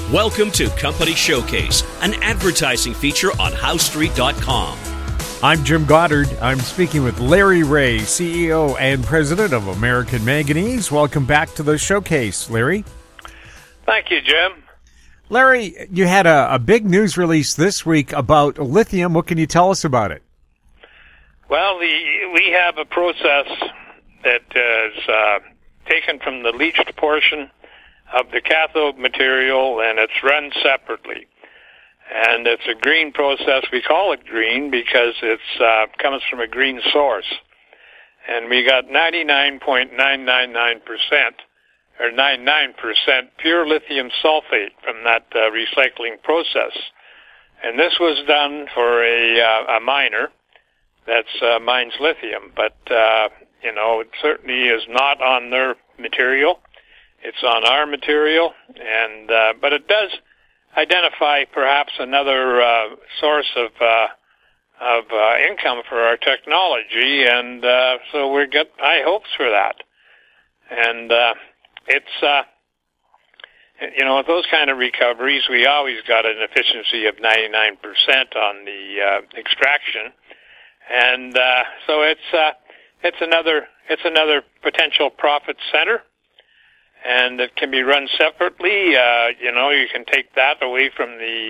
Welcome to Company Showcase, an advertising feature on HowStreet.com. I'm Jim Goddard. I'm speaking with Larry Ray, CEO and President of American Manganese. Welcome back to the Showcase, Larry. Thank you, Jim. Larry, you had a big news release this week about lithium. What can you tell us about it? Well, we have a process that is taken from the leached portion of the cathode material, and it's run separately. And it's a green process. We call it green because it's comes from a green source. And we got 99.999% or 99% pure lithium sulfate from that recycling process. And this was done for a miner that's mines lithium, but it certainly is not on their material. It's on our material, and but it does identify perhaps another source of income for our technology, and so we're get high hopes for that. And it's with those kind of recoveries, we always got an efficiency of 99% on the extraction, and so it's another potential profit center. And it can be run separately. You can take that away from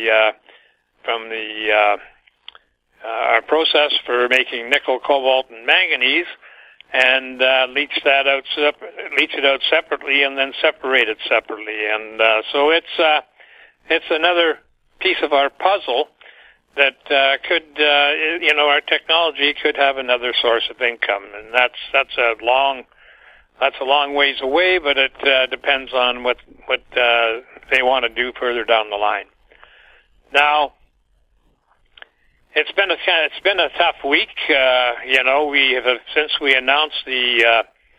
our process for making nickel, cobalt, and manganese, and leach it out separately, and then separate it separately. And so it's another piece of our puzzle that could our technology could have another source of income, and that's a long ways away, but it depends on what they want to do further down the line. Now, it's been a tough week. We have since we announced the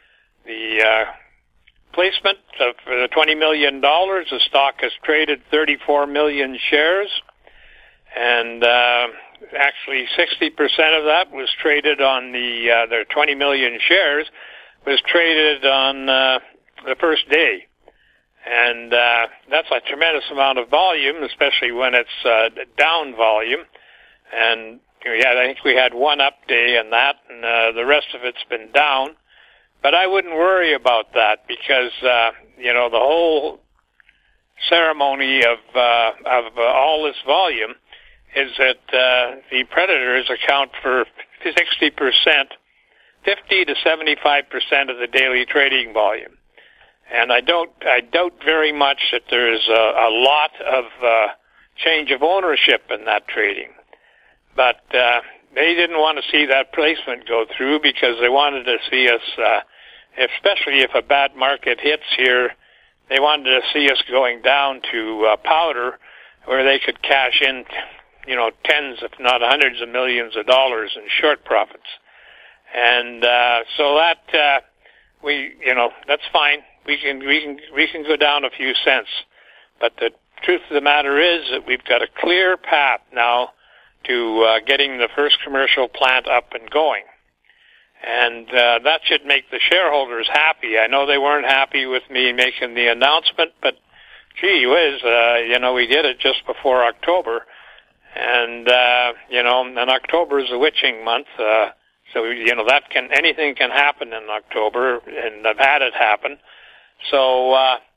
placement of the $20 million. The stock has traded 34 million shares, and actually 60% of that was traded on their 20 million shares. Was traded on the first day, and that's a tremendous amount of volume, especially when it's down volume. And I think we had one up day in that, and the rest of it's been down. But I wouldn't worry about that because the whole ceremony of all this volume is that the predators account for 60%. 50 to 75% of the daily trading volume, and I doubt very much that there's a lot of change of ownership in that trading. But they didn't want to see that placement go through because they wanted to see us, especially if a bad market hits here, they wanted to see us going down to powder, where they could cash in, tens, if not hundreds of millions of dollars in short profits. And so that that's fine. We can go down a few cents, but the truth of the matter is that we've got a clear path now to getting the first commercial plant up and going, and that should make the shareholders happy. I know they weren't happy with me making the announcement, but gee whiz, we did it just before October, and and October is a witching month. So, anything can happen in October, and I've had it happen. So,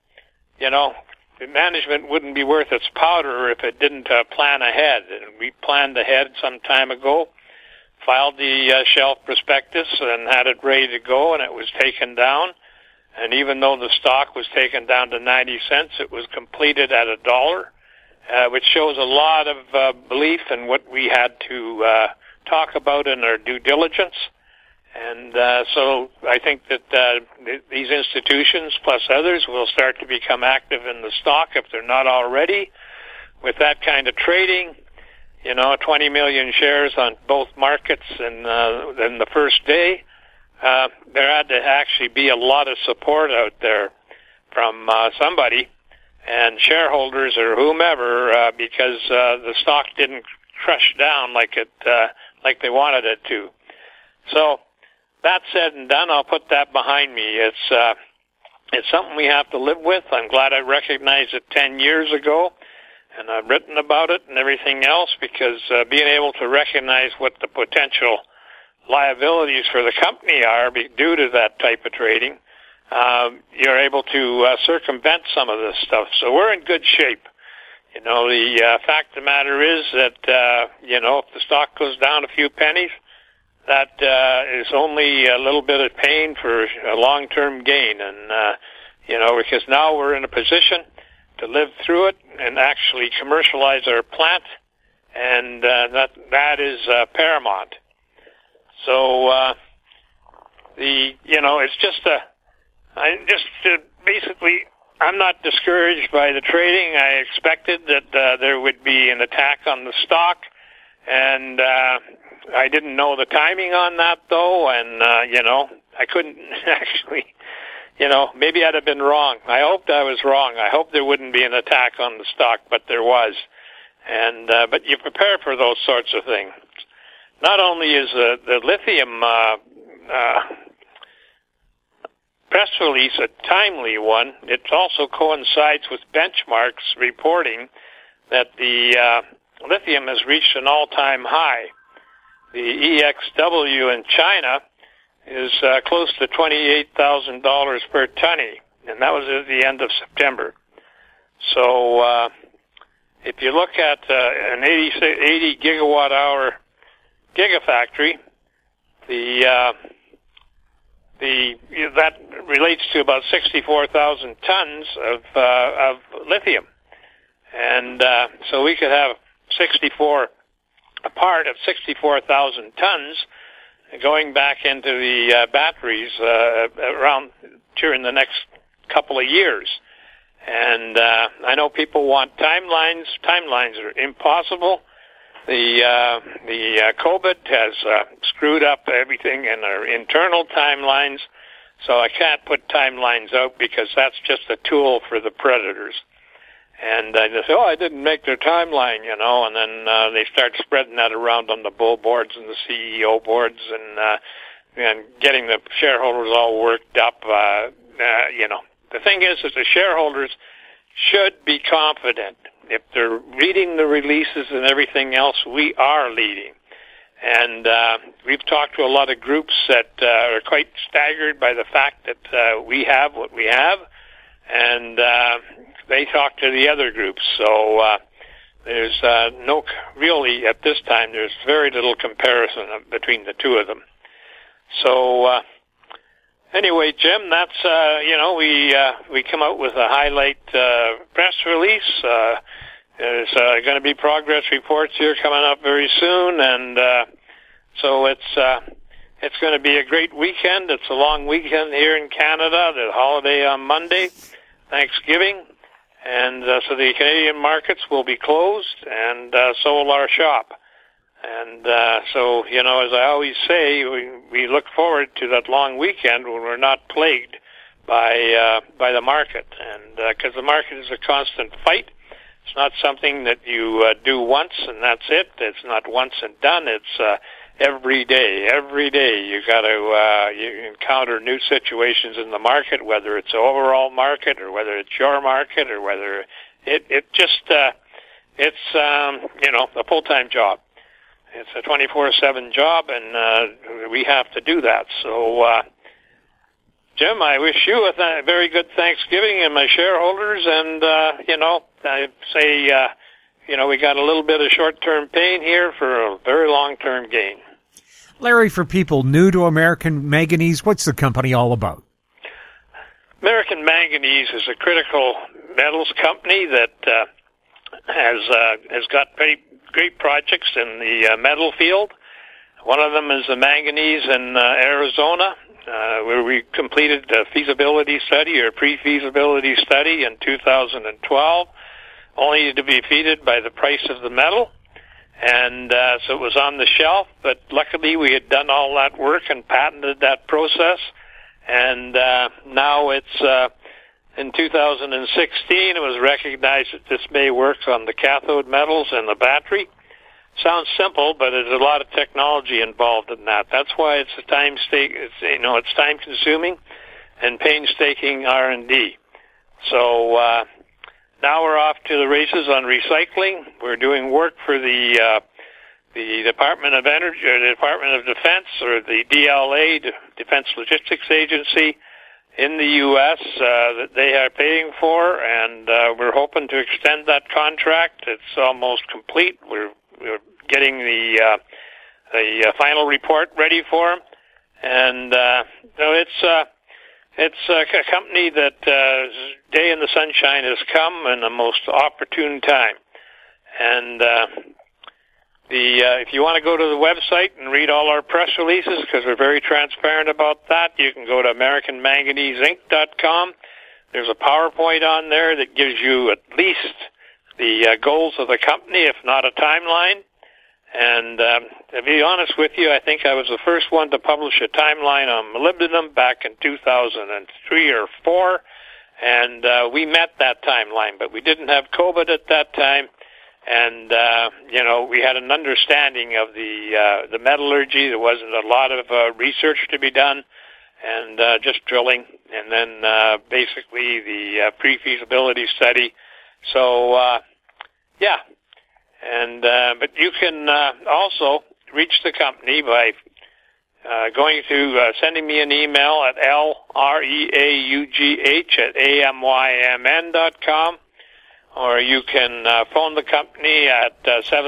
the management wouldn't be worth its powder if it didn't plan ahead. And we planned ahead some time ago, filed the shelf prospectus and had it ready to go, and it was taken down. And even though the stock was taken down to 90 cents, it was completed at $1, which shows a lot of belief in what we had to talk about in our due diligence. And so I think that these institutions plus others will start to become active in the stock if they're not already. With that kind of trading, 20 million shares on both markets in the first day, there had to actually be a lot of support out there from somebody and shareholders or whomever because the stock didn't crush down like they wanted it to. So that said and done, I'll put that behind me. It's it's something we have to live with. I'm glad I recognized it 10 years ago, and I've written about it and everything else, because being able to recognize what the potential liabilities for the company are due to that type of trading, you're able to circumvent some of this stuff. So we're in good shape. You know, the fact of the matter is that, you know, if the stock goes down a few pennies, that is only a little bit of pain for a long-term gain. And, you know, because now we're in a position to live through it and actually commercialize our plant, and that is paramount. So, you know, it's just basically, I'm not discouraged by the trading. I expected that there would be an attack on the stock, and I didn't know the timing on that, though, and, you know, I couldn't actually, you know, maybe I'd have been wrong. I hoped I was wrong. I hoped there wouldn't be an attack on the stock, but there was. And but you prepare for those sorts of things. Not only is the lithium press release a timely one, it also coincides with benchmarks reporting that the lithium has reached an all-time high. The EXW in China is close to $28,000 per tonne, and that was at the end of September. So if you look at an 80 gigawatt-hour gigafactory, that relates to about 64,000 tons of lithium, and so we could have a part of 64,000 tons going back into the batteries around during the next couple of years. And I know people want timelines. Timelines are impossible. The COVID has screwed up everything in our internal timelines, so I can't put timelines out because that's just a tool for the predators. And they say, I didn't make their timeline, you know, and then they start spreading that around on the bull boards and the CEO boards and getting the shareholders all worked up. You know, the thing is that the shareholders should be confident. If they're reading the releases and everything else, we are leading. And we've talked to a lot of groups that are quite staggered by the fact that we have what we have, and they talk to the other groups. So there's really, at this time, there's very little comparison between the two of them. So anyway, Jim, that's, you know, we come out with a highlight press release. There's going to be progress reports here coming up very soon, and so it's going to be a great weekend. It's a long weekend here in Canada, the holiday on Monday, Thanksgiving, and so the Canadian markets will be closed, and so will our shop. And so, you know, as I always say, we look forward to that long weekend when we're not plagued by the market, and because the market is a constant fight. It's not something that you do once and that's it. It's not once and done. It's every day. Every day you got to you encounter new situations in the market, whether it's an overall market or whether it's your market or whether it just it's you know, a full-time job. It's a 24/7 job, and we have to do that. So, Jim, I wish you a very good Thanksgiving and my shareholders, and you know, I say, you know, we got a little bit of short-term pain here for a very long-term gain. Larry, for people new to American Manganese, what's the company all about? American Manganese is a critical metals company that has got great projects in the metal field. One of them is the manganese in Arizona, where we completed a feasibility study or pre-feasibility study in 2012, only to be defeated by the price of the metal. And so it was on the shelf, but luckily we had done all that work and patented that process. And now it's in 2016, it was recognized that this may work on the cathode metals and the battery. Sounds simple, but there's a lot of technology involved in that. That's why it's a time consuming, and painstaking R&D. So now we're off to the races on recycling. We're doing work for the Department of Energy, or the Department of Defense, or the DLA, Defense Logistics Agency, in the U.S. That they are paying for, and we're hoping to extend that contract. It's almost complete. We're getting the final report ready for them, and so it's a company that day in the sunshine has come in the most opportune time. And if you want to go to the website and read all our press releases, because we're very transparent about that, you can go to AmericanManganeseInc.com. There's a PowerPoint on there that gives you at least the goals of the company, if not a timeline. And to be honest with you, I think I was the first one to publish a timeline on molybdenum back in 2003 or 4, and we met that timeline, but we didn't have COVID at that time. And, we had an understanding of the metallurgy. There wasn't a lot of research to be done, and just drilling, and then basically the pre-feasibility study. So, And but you can also reach the company by going to sending me an email at LREAUGH@AMYMN.com. Or you can phone the company at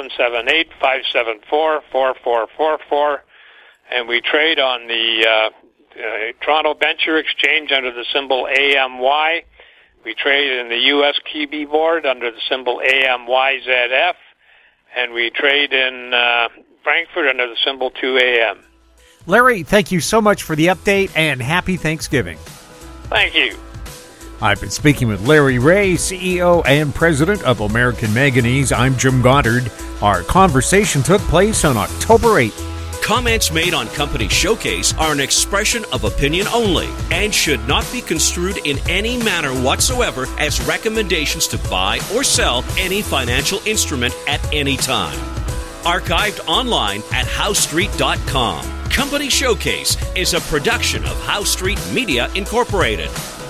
778-574-4444, and we trade on the Toronto Venture Exchange under the symbol AMY. We trade in the U.S. QB Board under the symbol AMYZF, and we trade in Frankfurt under the symbol 2AM. Larry, thank you so much for the update, and happy Thanksgiving. Thank you. I've been speaking with Larry Ray, CEO and President of American Manganese. I'm Jim Goddard. Our conversation took place on October 8th. Comments made on Company Showcase are an expression of opinion only and should not be construed in any manner whatsoever as recommendations to buy or sell any financial instrument at any time. Archived online at HowStreet.com. Company Showcase is a production of How Street Media Incorporated.